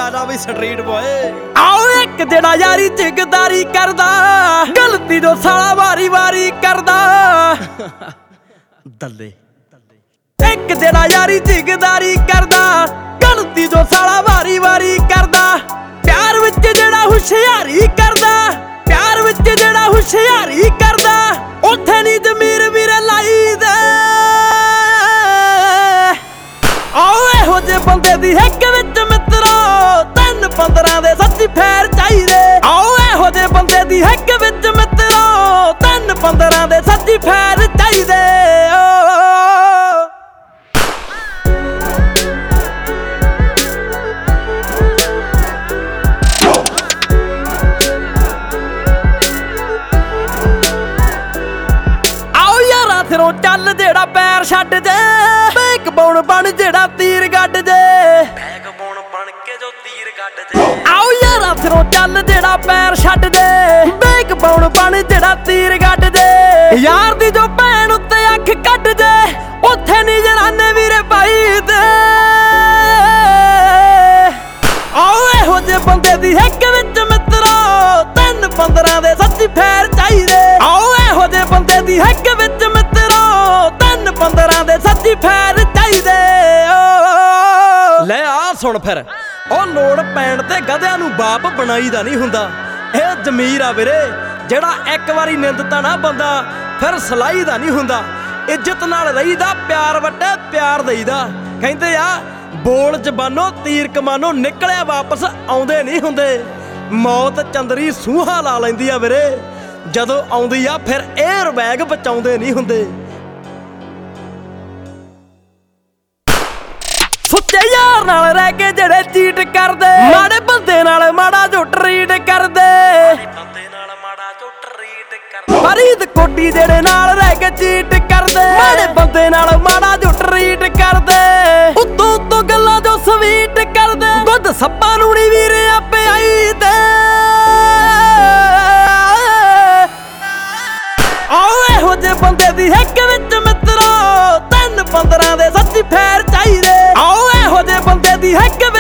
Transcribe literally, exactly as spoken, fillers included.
आजा भी street boy. आओ एक जेड़ा यारी च गदारी करदा, गलती जो साला वारी वारी करदा। दल्ले एक जेड़ा यारी च गदारी करदा, गलती जो साला वारी वारी करदा। प्यार विच जेड़ा हुशियारी करदा, प्यार विच जेड़ा हुशियारी करदा, उत्थे नी जमीर वीरे लाई दे। आओ इहो जे बंदे दी हिक विच मित्रो, तिन पंद्रह दे सच्ची फैर चाहीदे। आओ इहो जे बंदे दी हिक विच मित्रो, तिन पंद्रह दे सच्ची फैर चाहीदे। फिरों चल जेड़ा पैर छड्ड जे, बैक बाउण बन जेड़ा तीर गड्ड जे। बैक बाउण बन के जो तीर गड्ड जे। आओ यारा फिरों चल जेड़ा पैर छड्ड जे, बैक बाउण बन जेड़ा तीर गड्ड जे। यार दी जो भैन उत्ते अख कड्ड जे, उत्थे नी जनाने वीरे पाई दे। आओ इहो जे बंदे दी हिक विच मित्रो, तिन पंद्रह दे सच्ची फैर चाहीदे। आओ इहो जे बंदे दी हिक विच मित्रो, तिन पंद्रह दे सच्ची फैर चाहीदे। ले आ सुन फिर, ओ लोड़ पैण ते गधਿਆਂ ਨੂੰ बाप ਬਣਾਈਦਾ नहीं हुंदा। ਇਹ ਜ਼ਮੀਰ ਆ ਵੀਰੇ, ਜਿਹੜਾ ਇੱਕ ਵਾਰੀ ਨਿੰਦਤਾ ਨਾ ਬੰਦਾ, ਫਿਰ ਸਲਾਈਦਾ ਨਹੀਂ ਹੁੰਦਾ। ਇੱਜ਼ਤ ਨਾਲ ਰਹੀਦਾ, ਪਿਆਰ ਵੱਟੇ ਪਿਆਰ ਦੇਈਦਾ। ਕਹਿੰਦੇ ਆ ਬੋਲ ਜ਼ਬਾਨੋਂ ਤੀਰ ਕਮਾਨੋਂ ਨਿਕਲਿਆ ਵਾਪਸ ਆਉਂਦੇ ਨਹੀਂ ਹੁੰਦੇ। ਮੌਤ ਚੰਦਰੀ ਸੂਹਾ ਲਾ ਲੈਂਦੀ ਆ ਵੀਰੇ, ਜਦੋਂ ਆਉਂਦੀ ਆ ਫਿਰ 에ਅਰ ਬੈਗ ਬਚਾਉਂਦੇ ਨਹੀਂ ਹੁੰਦੇ। ਸੁੱਚੇ ਯਾਰ ਨਾਲ ਰਹਿ ਕੇ ਜਿਹੜੇ ਚੀਟ ਕਰਦੇ, ਮਾੜੇ ਬੰਦੇ ਨਾਲ ਮਾੜਾ ਜੋ ਟਰੀਟ ਕਰਦੇ। ਬੰਦੇ ਨਾਲ ਮਾੜਾ ਜੋ ਟਰੀਟ ਕਰਦੇ। ਫਰੀਦ ਕੋਟੀ ਜਿਹੜੇ ਨਾਲ ਰਹਿ ਕੇ ਚੀਟ ਕਰਦੇ, ਮਾੜੇ ਬੰਦੇ ਨਾਲ ਮਾੜਾ ਜੋ ਟਰੀਟ ਕਰਦੇ। ਉੱਤੋਂ ਉੱਤੋਂ ਗੱਲਾਂ ਜੋ ਸਵੀਟ ਕਰਦੇ, ਦੁੱਧ ਸੱਪਾਂ ਨੂੰ ਨੀ ਵੀਰੇ ਆਪੇ ਆਈ ਦੇ। ਆਓ ਇਹੋ ਜੇ ਬੰਦੇ ਦੀ ਹਿੱਕ ਵਿੱਚ ਮਿੱਤਰੋ, ਤਿੰਨ ਪੰਦਰਾਂ ਦੇ ਸੱਚੀ ਫੈਰ ਚਾਹੀਦੇ। ਆਓ ਇਹੋ ਜੇ ਬੰਦੇ ਦੀ ਹਿੱਕ